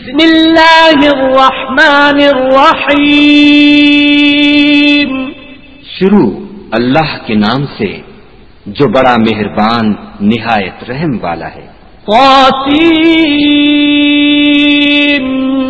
بسم اللہ الرحمن الرحیم. شروع اللہ کے نام سے جو بڑا مہربان نہایت رحم والا ہے. طاسیم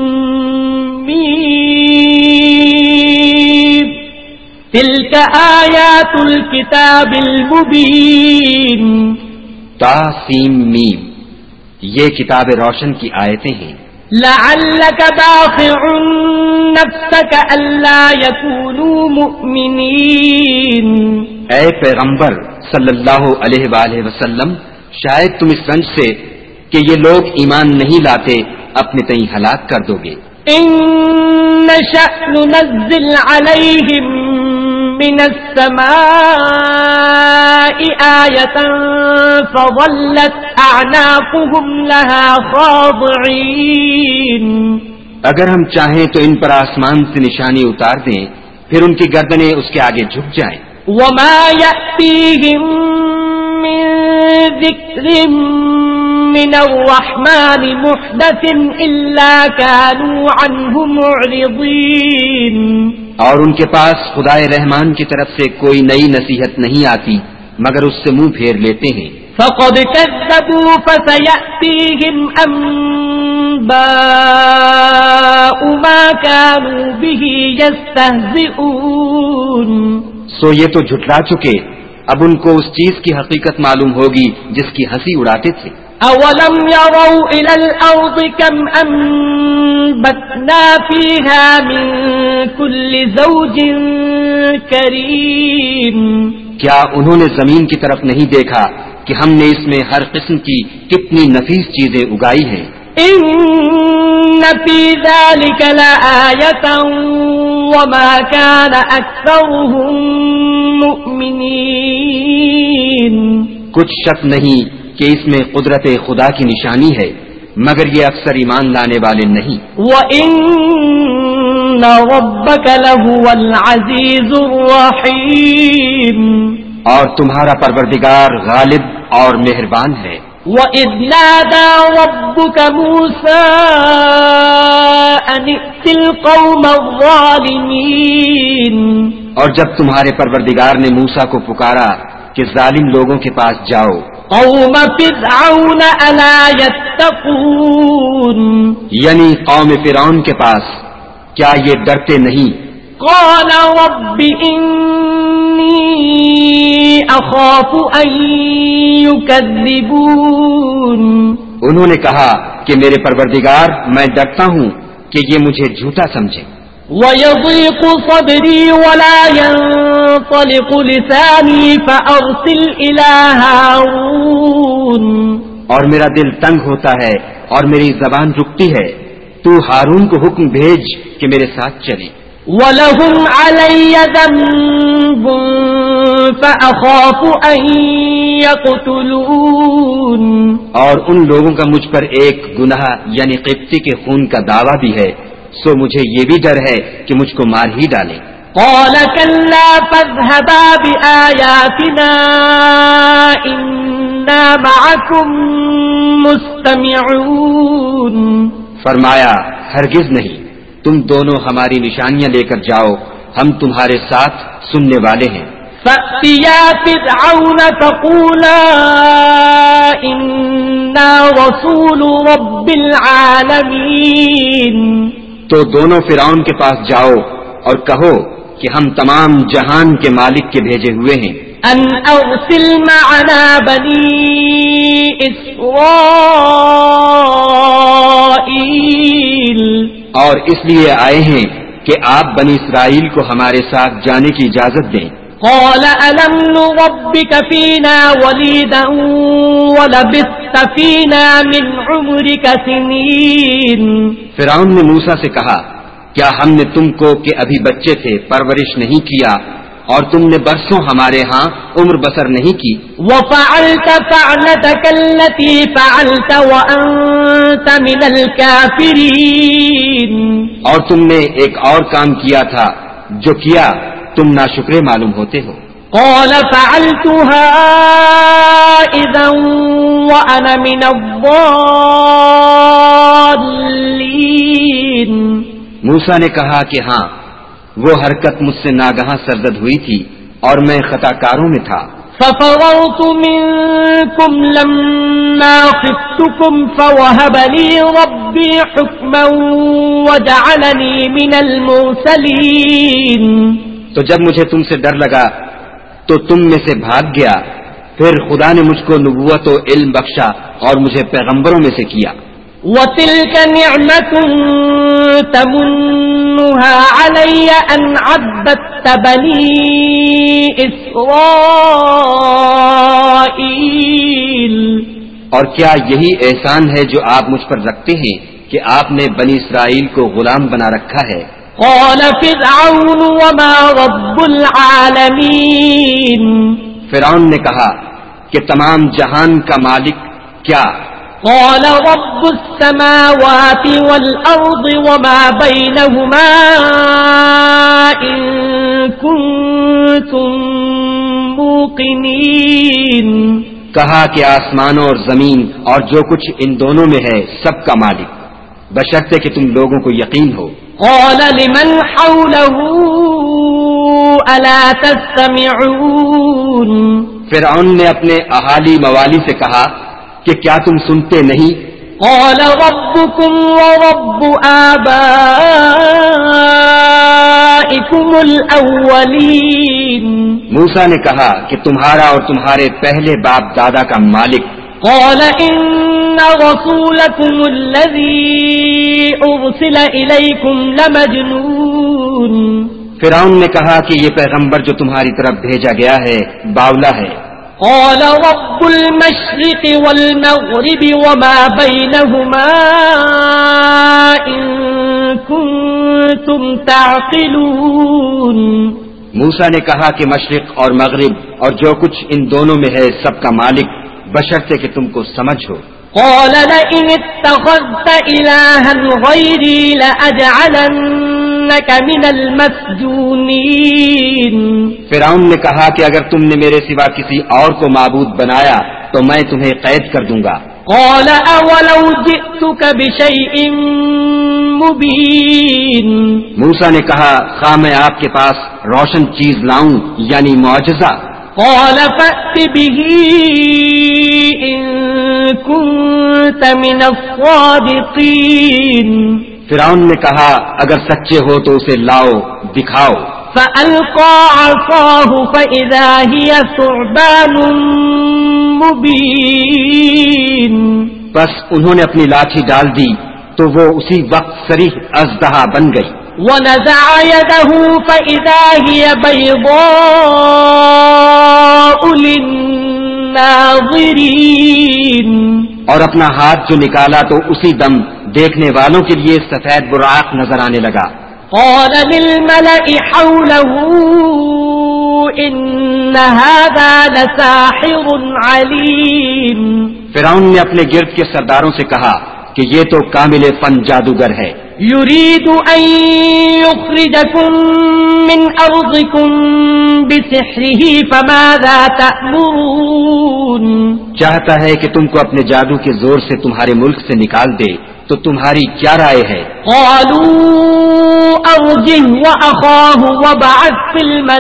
میم تلک آیات الکتاب المبین. طاسیم میم یہ کتاب روشن کی آیتیں ہیں. لعلک باخع نفسک الا یکونوا مؤمنین. اے پیغمبر صلی اللہ علیہ وآلہ وسلم شاید تم اس رنج سے کہ یہ لوگ ایمان نہیں لاتے اپنے تئیں ہلاک کر دو گے. ان نشأ ننزل علیہم من السماء آیة فظلت اعناقهم لها خاضعین. اگر ہم چاہیں تو ان پر آسمان سے نشانی اتار دیں پھر ان کی گردنیں اس کے آگے جھک جائیں. وما يأتيهم من ذكر من الرحمن محدث إلا كانوا عنه معرضين. اور ان کے پاس خدائے رحمان کی طرف سے کوئی نئی نصیحت نہیں آتی مگر اس سے منہ پھیر لیتے ہیں. فقد كذبوا فسيأتيهم أنباء ما كانوا به يستهزئون. سو یہ تو جھٹلا چکے اب ان کو اس چیز کی حقیقت معلوم ہوگی جس کی ہنسی اڑاتے تھے. اولم يروا الى الارض كم انبتنا فيها من كل زوج كريم. کیا انہوں نے زمین کی طرف نہیں دیکھا کہ ہم نے اس میں ہر قسم کی کتنی نفیس چیزیں اگائی ہیں. ان في ذلك لآية وما كان أكثرهم مؤمنين. کچھ شک نہیں کہ اس میں قدرت خدا کی نشانی ہے مگر یہ اکثر ایمان لانے والے نہیں. وَإِنَّ رَبَّكَ لَهُوَ الْعَزِيزُ الرَّحِيمُ. اور تمہارا پروردگار غالب اور مہربان ہے. وَإِذْ نَادَى رَبُّكَ مُوسَىٰ أَنِ ائْتِ الْقَوْمَ الظَّالِمِينَ. اور جب تمہارے پروردگار نے موسیٰ کو پکارا کہ ظالم لوگوں کے پاس جاؤ. قوم فرعون ألا يتقون. یعنی قوم فرعون کے پاس کیا یہ ڈرتے نہیں. قال رب إني أخاف أن يكذبون. انہوں نے کہا کہ میرے پروردگار میں ڈرتا ہوں کہ یہ مجھے جھوٹا سمجھے. ويضيق صدري ولا ينطلق لساني فأرسل إلى هارون. اور میرا دل تنگ ہوتا ہے اور میری زبان رکتی ہے تو ہارون کو حکم بھیج کہ میرے ساتھ چلے. وَلَهُمْ عَلَيَّ ذَنبٌ فَأَخَافُ أَن يَقْتُلُونِ. اور ان لوگوں کا مجھ پر ایک گناہ یعنی قبطی کے خون کا دعویٰ بھی ہے سو مجھے یہ بھی ڈر ہے کہ مجھ کو مار ہی ڈالیں. قَالَ كَلَّا فَاذْهَبَا بِآيَاتِنَا إِنَّا مَعَكُمْ مُسْتَمِعُونَ. فرمایا ہرگز نہیں تم دونوں ہماری نشانیاں لے کر جاؤ ہم تمہارے ساتھ سننے والے ہیں. فَأْتِيَا فِرْعَوْنَ فَقُولَا إِنَّا رَسُولُ رَبِّ الْعَالَمِينَ. تو دونوں فرعون کے پاس جاؤ اور کہو کہ ہم تمام جہان کے مالک کے بھیجے ہوئے ہیں. ان ارسل معنا بنی اسرائیل. اور اس لیے آئے ہیں کہ آپ بنی اسرائیل کو ہمارے ساتھ جانے کی اجازت دیں. قال ألم نربك فينا وليدا ولبثت فينا من عمرك سنين. فرعون نے موسیٰ سے کہا کیا ہم نے تم کو کہ ابھی بچے تھے پرورش نہیں کیا اور تم نے برسوں ہمارے ہاں عمر بسر نہیں کی. وفعلت فعلتك التي فعلت وأنت من الكافرين. اور تم نے ایک اور کام کیا تھا جو کیا تم ناشکرے معلوم ہوتے ہو. قال فعلتها إذا وأنا من الضالين. موسیٰ نے کہا کہ ہاں، وہ حرکت مجھ سے ناگہاں سرزد ہوئی تھی اور میں خطا کاروں میں تھا۔ ففررت منكم لما خفتكم فوهب لي ربي حكما وجعلني من المرسلين۔ تو جب مجھے تم سے ڈر لگا تو تم میں سے بھاگ گیا، پھر خدا نے مجھ کو نبوت و علم بخشا اور مجھے پیغمبروں میں سے کیا۔ وَتِلْكَ نِعْمَةٌ تَمُنُّهَا عَلَيَّ أَنْ عَبَّدتَّ بَنِي إِسْرَائِيلَ۔ اور کیا یہی احسان ہے جو آپ مجھ پر رکھتے ہیں کہ آپ نے بنی اسرائیل کو غلام بنا رکھا ہے؟ قال فرعون وما رب العالمین۔ فرعون نے کہا کہ تمام جہان کا مالک کیا؟ قال رب السماوات والأرض وما بينهما إن كنتم موقنين۔ کہا کہ آسمانوں اور زمین اور جو کچھ ان دونوں میں ہے سب کا مالک، بشرطے کہ تم لوگوں کو یقین ہو۔ قال لمن حوله ألا تستمعون۔ فرعون نے اپنے اہالی موالی سے کہا کہ کیا تم سنتے نہیں؟ قال ربكم ورب آبائكم الأولين۔ موسیٰ نے کہا کہ تمہارا اور تمہارے پہلے باپ دادا کا مالک۔ قال إن رسولكم الذي أرسل إليكم لمجنون۔ فرعون نے کہا کہ یہ پیغمبر جو تمہاری طرف بھیجا گیا ہے باولا ہے۔ قال رب المشرق والمغرب وما بينهما إن كنتم تعقلون۔ موسیٰ نے کہا کہ مشرق اور مغرب اور جو کچھ ان دونوں میں ہے سب کا مالک، بشرطے کہ تم کو سمجھ ہو۔ قال لئن اتخذت إلها غيري لأجعلنك من المسجونين۔ فرعون نے کہا کہ اگر تم نے میرے سوا کسی اور کو معبود بنایا تو میں تمہیں قید کر دوں گا۔ قال اولو جئتك بشيء مبين۔ موسیٰ نے کہا خواہ میں آپ کے پاس روشن چیز لاؤں یعنی معجزہ۔ قال فأت به إن كنت من الصادقين۔ فرعون نے کہا اگر سچے ہو تو اسے لاؤ، دکھاؤ۔ فألقى عصاه فإذا هي ثعبان مبين۔ بس انہوں نے اپنی لاٹھی ڈال دی تو وہ اسی وقت صریح اژدہا بن گئی۔ ونزع يده فإذا هي بيضاء للناظرين۔ اور اپنا ہاتھ جو نکالا تو اسی دم دیکھنے والوں کے لیے سفید براق نظر آنے لگا۔ قال للملأ حوله إن هذا لساحر عليم۔ فرعون نے اپنے گرد کے سرداروں سے کہا کہ یہ تو کامل فن جادوگر ہے۔ يريد أن يخرجكم من أرضكم بسحره فماذا تأمرون۔ چاہتا ہے کہ تم کو اپنے جادو کے زور سے تمہارے ملک سے نکال دے، تو تمہاری کیا رائے ہے؟ قالوا أرجه وأخاه وابعث في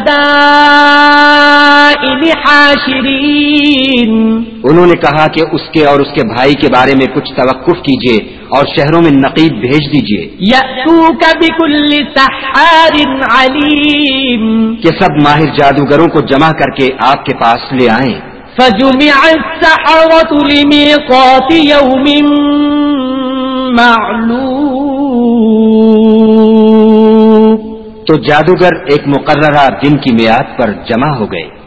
المدائن حاشرين۔ انہوں نے کہا کہ اس کے اور اس کے بھائی کے بارے میں کچھ توقف کیجیے اور شہروں میں نقیب بھیج دیجیے يأتوك بكل سحار عليم۔ کہ سب ماہر جادوگروں کو جمع کر کے آپ کے پاس لے آئیں۔ فجمع السحرة لميقات يوم معلوم۔ تو جادوگر ایک مقررہ دن کی میعاد پر جمع ہو گئے۔